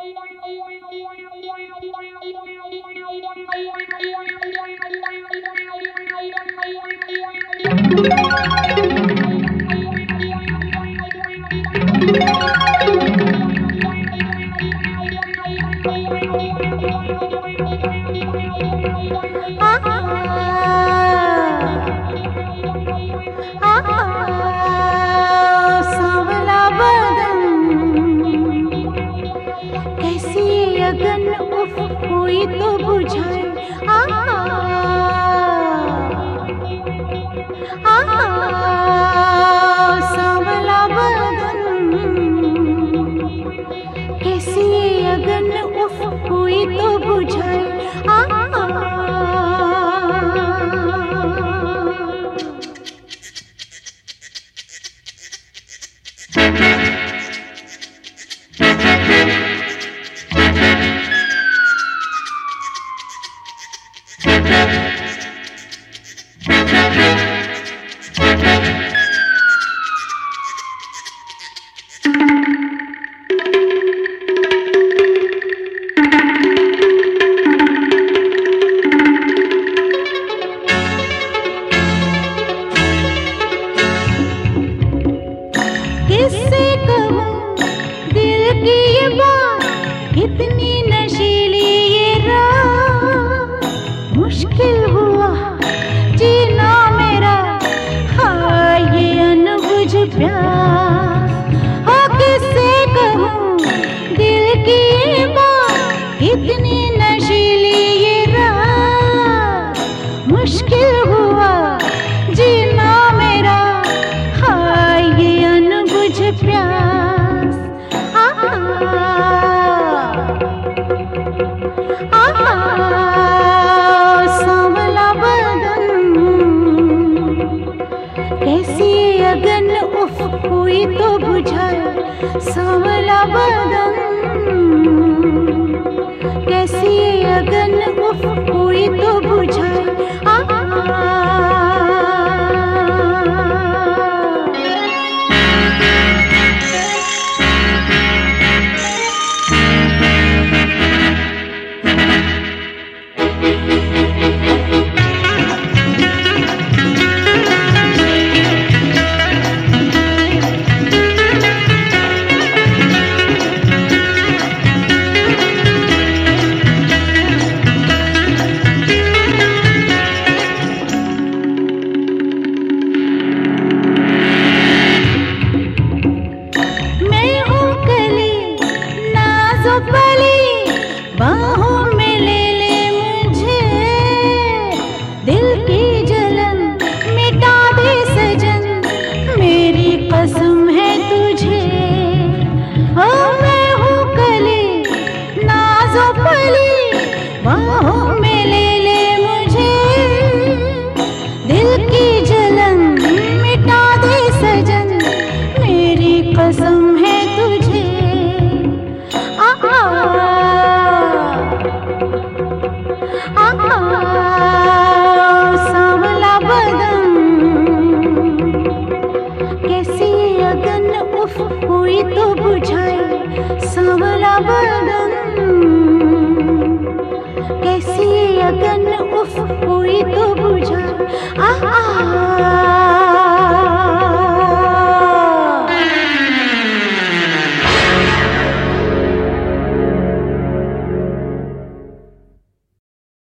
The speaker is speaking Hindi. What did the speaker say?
सांवला बदन कैसी अगन उफ कोई तो बुझाए। सांवला बदन कैसी अगन उफ कोई तो बुझाए। किससे कहूँ दिल की ये बात, कितनी नशीली ये रात। मुश्किल हुआ जीना मेरा, हाँ ये अनबुझ प्यास। हाँ किससे कहूँ दिल की ये बात, कितनी नशीली ये रात। मुश्किल हुआ जीना मेरा, हाँ ये अनबुझ प्यास। सांवला बदन कैसी अगन उफ कोई तो बुझाए। सांवला बदन कैसी अगन उफ कोई तो बुझाए। बाहों में ले ले मुझे, दिल की जलन मिटा दे सजन, मेरी कसम है तुझे। ओ मैं हूँ कली नाज़ो पली, बाहों में ले ले मुझे, दिल की जलन मिटा दे सजन, मेरी कसम है तुझे। सांवला बदन कैसी अगन उफ कोई तो बुझाए। सांवला बदन